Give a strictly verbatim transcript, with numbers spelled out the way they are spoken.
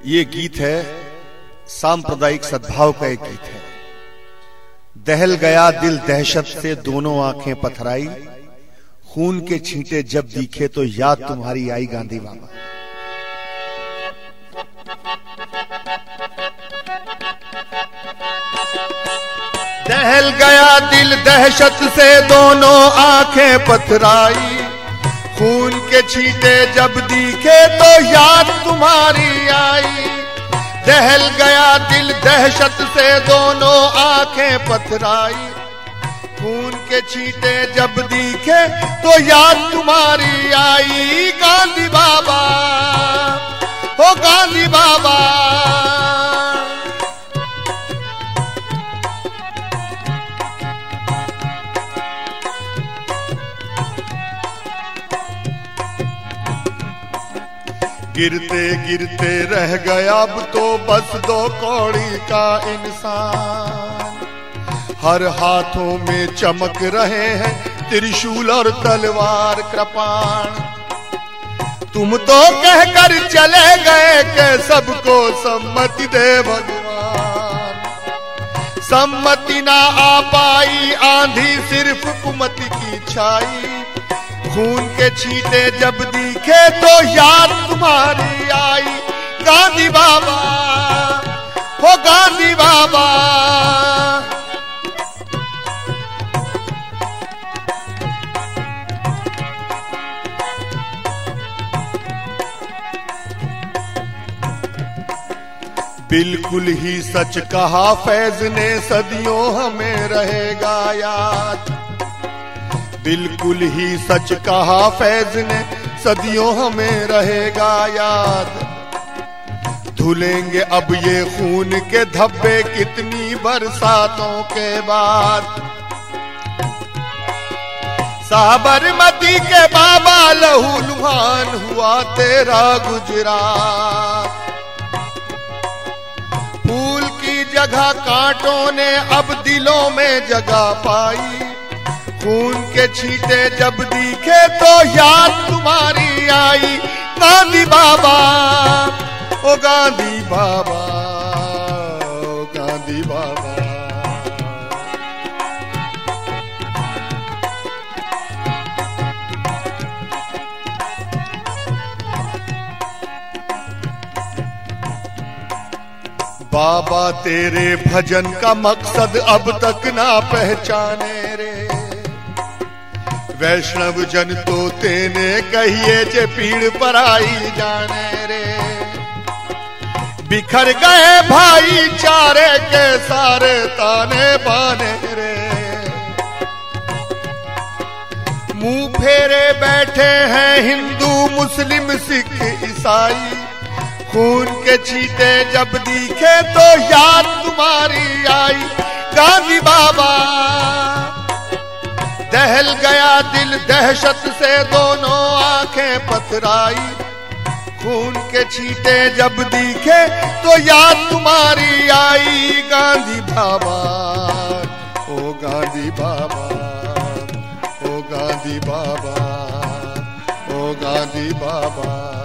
ये गीत है सांप्रदायिक सद्भाव का एक गीत है। दहल गया दिल दहशत से दोनों आंखें पथराई, खून के छींटे जब दिखे तो याद तुम्हारी आई गांधी बाबा। दहल गया दिल दहशत से दोनों आंखें पथराई, खून के छींटे जब दिखे तो याद तुम्हारी आई। दहल गया दिल दहशत से दोनों आंखें पथराई, खून के छींटे जब दिखे तो याद तुम्हारी आई। गांधी बाबा, ओ गांधी बाबा, गिरते गिरते रह गया अब तो बस दो कौड़ी का इंसान। हर हाथों में चमक रहे हैं त्रिशूल और तलवार कृपाण। तुम तो कहकर चले गए कि सबको सम्मति दे भगवान। सम्मति ना आ पाई, आंधी सिर्फ कुमति की छाई। खून के छींटे जब दिखे तो याद तुम्हारी आई। गांधी बाबा, हो गांधी बाबा, बिल्कुल ही सच कहा फैज ने, सदियों हमें रहेगा याद। बिल्कुल ही सच कहा फैज ने, सदियों हमें रहेगा याद। धुलेंगे अब ये खून के धब्बे कितनी बरसातों के बाद। साबरमती के बाबा लहू लुहान हुआ तेरा गुजरात। फूल की जगह कांटों ने अब दिलों में जगह पाई। खून के छींटे जब दिखे तो याद तुम्हारी आई। गांधी बाबा, ओ गांधी बाबा, ओ गांधी बाबा, बाबा तेरे भजन का मकसद अब तक ना पहचाने रे। वैष्णव जन तो तेने कहिए जे पीड़ पर आई जाने रे। बिखर गए भाईचारे के सारे ताने बाने रे। मुंह फेरे बैठे हैं हिंदू मुस्लिम सिख ईसाई। खून के छींटे जब दिखे तो याद तुम्हारी आई। गांधी बाबा, दहल गया दिल दहशत से दोनों आंखें पथराई। खून के छींटे जब दिखे तो याद तुम्हारी आई। गांधी बाबा, ओ गांधी बाबा, ओ गांधी बाबा, ओ गांधी बाबा।